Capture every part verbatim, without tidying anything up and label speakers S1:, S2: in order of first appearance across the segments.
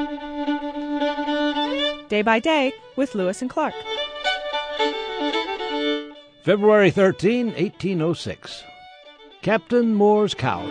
S1: Day by Day with Lewis and Clark.
S2: February thirteenth, eighteen oh six. Captain Moore's Cows.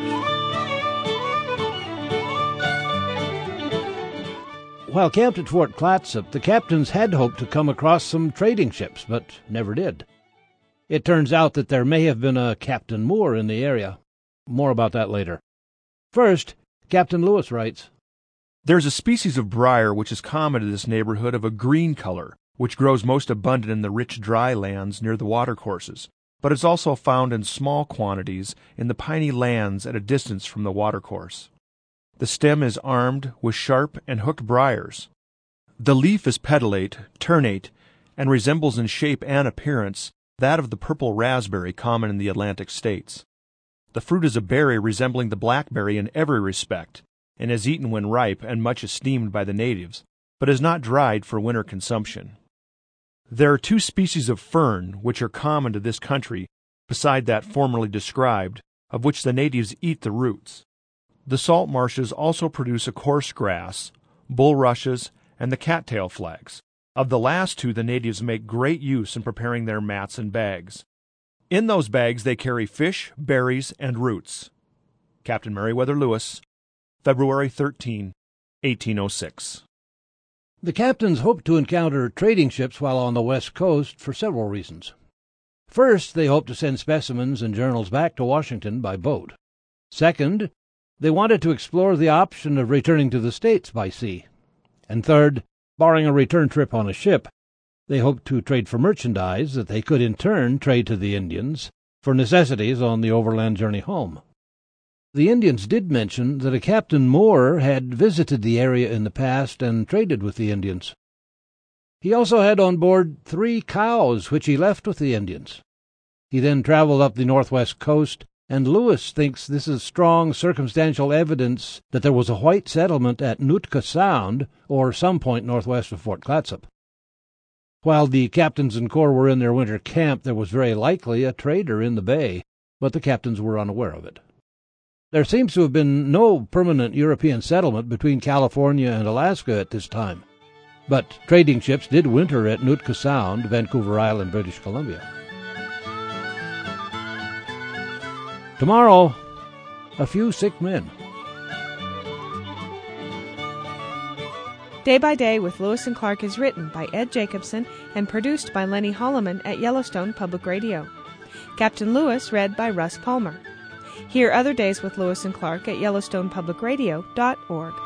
S2: While camped at Fort Clatsop, the captains had hoped to come across some trading ships, but never did. It turns out that there may have been a Captain Moore in the area. More about that later. First, Captain Lewis writes,
S3: There's a species of briar which is common to this neighborhood of a green color, which grows most abundant in the rich dry lands near the watercourses, but is also found in small quantities in the piney lands at a distance from the watercourse. The stem is armed with sharp and hooked briars. The leaf is pedalate, ternate, and resembles in shape and appearance that of the purple raspberry common in the Atlantic states. The fruit is a berry resembling the blackberry in every respect, and is eaten when ripe and much esteemed by the natives, but is not dried for winter consumption. There are two species of fern which are common to this country, beside that formerly described, of which the natives eat the roots. The salt marshes also produce a coarse grass, bulrushes, and the cattail flags. Of the last two the natives make great use in preparing their mats and bags. In those bags they carry fish, berries, and roots. Captain Meriwether Lewis, February thirteenth, eighteen oh six.
S2: The captains hoped to encounter trading ships while on the west coast for several reasons. First, they hoped to send specimens and journals back to Washington by boat. Second, they wanted to explore the option of returning to the States by sea. And third, barring a return trip on a ship, they hoped to trade for merchandise that they could in turn trade to the Indians for necessities on the overland journey home. The Indians did mention that a Captain Moore had visited the area in the past and traded with the Indians. He also had on board three cows, which he left with the Indians. He then traveled up the northwest coast, and Lewis thinks this is strong circumstantial evidence that there was a white settlement at Nootka Sound, or some point northwest of Fort Clatsop. While the captains and corps were in their winter camp, there was very likely a trader in the bay, but the captains were unaware of it. There seems to have been no permanent European settlement between California and Alaska at this time, but trading ships did winter at Nootka Sound, Vancouver Island, British Columbia. Tomorrow, a few sick men.
S1: Day by Day with Lewis and Clark is written by Ed Jacobson and produced by Lenny Holloman at Yellowstone Public Radio. Captain Lewis read by Russ Palmer. Hear other days with Lewis and Clark at Yellowstone Public Radio dot org.